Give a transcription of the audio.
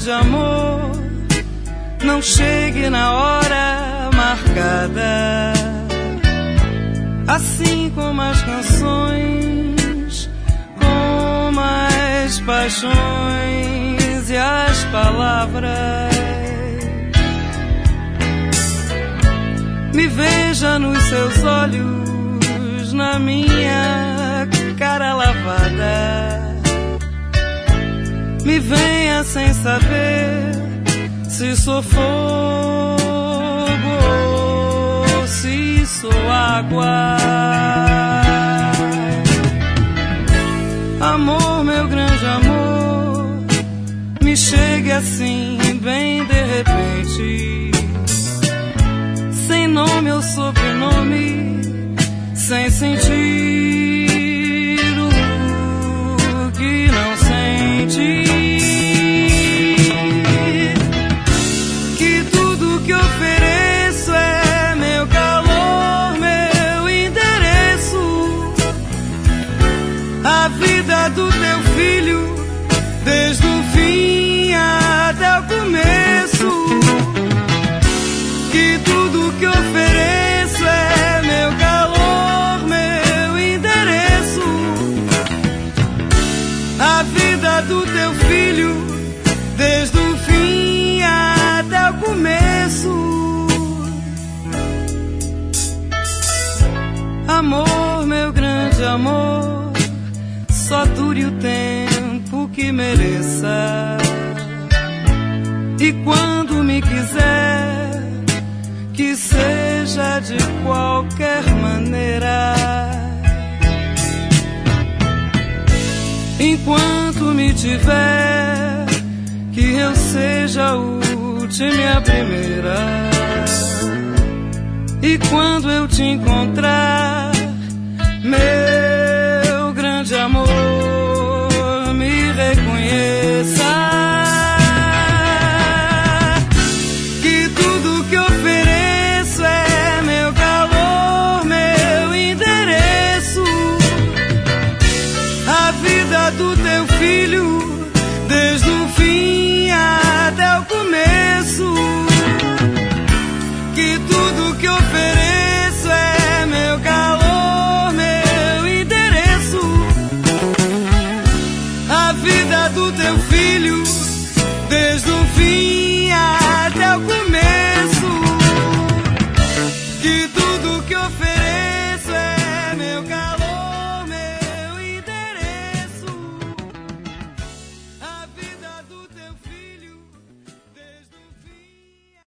grande amor não chegue na hora marcada, assim como as canções, como as paixões e as palavras. Me veja nos seus olhos, na minha cara lavada. Me venha sem saber se sou fogo ou se sou água. Amor, meu grande amor, me chegue assim bem de repente, sem nome ou sobrenome, sem sentir o que não sente. Que tudo que ofereço é meu calor, meu endereço, a vida do teu filho, desde o fim até o começo. Que tudo que ofereço é meu calor, meu endereço, a vida do teu filho, desde o fim até o começo. Amor, meu grande amor, só dure o tempo que mereça, e quando me quiser, que seja de qualquer maneira. Enquanto me tiver, que eu seja a última e a primeira. E quando eu te encontrar, meu grande amor, me reconheça. Que tudo que ofereço é meu calor, meu endereço, a vida do teu filho, desde o fim até o começo. Que tudo que ofereço é meu calor, meu endereço, a vida do teu filho, desde o fim até o começo. Que